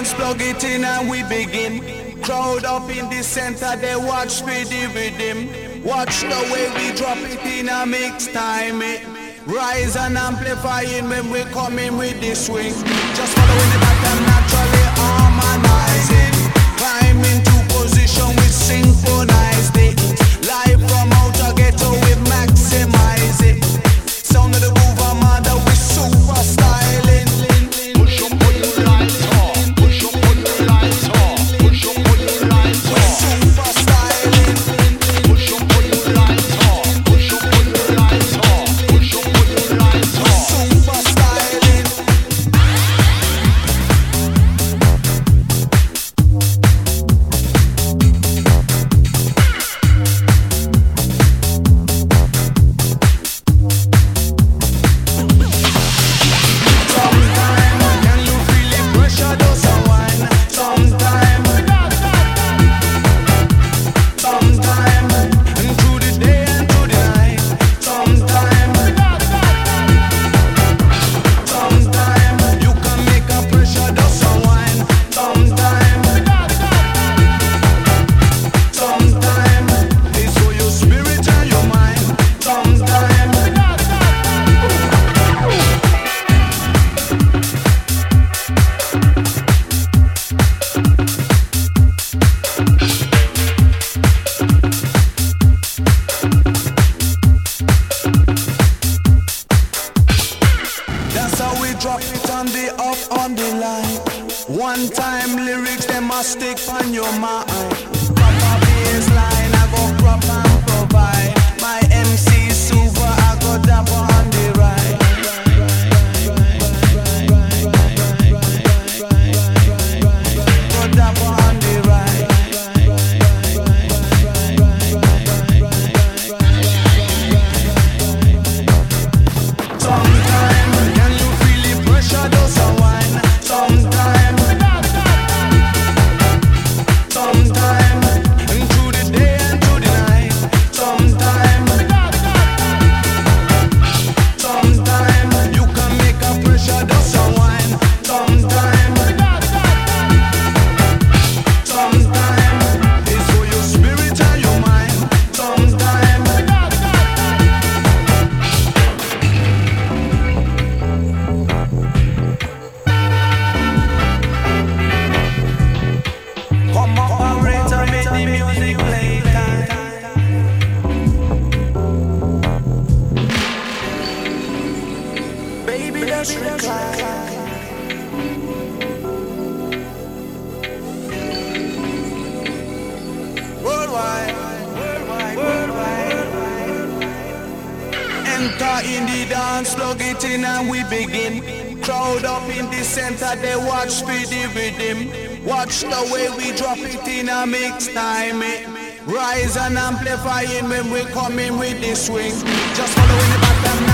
dance, plug it in and we begin. Crowd up in the center, they watch for the rhythm. Watch the way we drop it in a mix time. Rise and amplifying when we come in with the swing. Just following the pattern, naturally harmonizing. Climb into position, we synchronize it. Live from outer ghetto, we maximize it. Sound of the groove, Armada, we super styling. Push up on your lights off. Push up on your lights off. Push up on your lights off. We super styling. Push up on your lights off. Push up on your lights off. Push up on your lights We off. super styling. Sometime, can you feel the pressure does a wine? Sometime, and through the day and through the night. Sometime, you can make a pressure does a wine. Sometime, it's for your spirit and your mind. Sometime. That's how we drop it on the up on the line. One time lyrics them must stick on your mind. Proper bass line I go crop and provide. My MC super I go dapper on the right. Go dapper on the right. Sometime, can you feel the pressure does a wine? Sometime, and through the day and through the night. Sometime, you can make a pressure does a wine. Sometime, it's for your spirit and your mind. Sometime. Come operator, make the music play time. Baby, let's recline. Worldwide. Enter in the dance, plug it in and we begin. Crowd up in the center, they watch for the rhythm. Watch the way we drop it in a mix time. Rise and amplifying when we come in with the swing. Just following the pattern.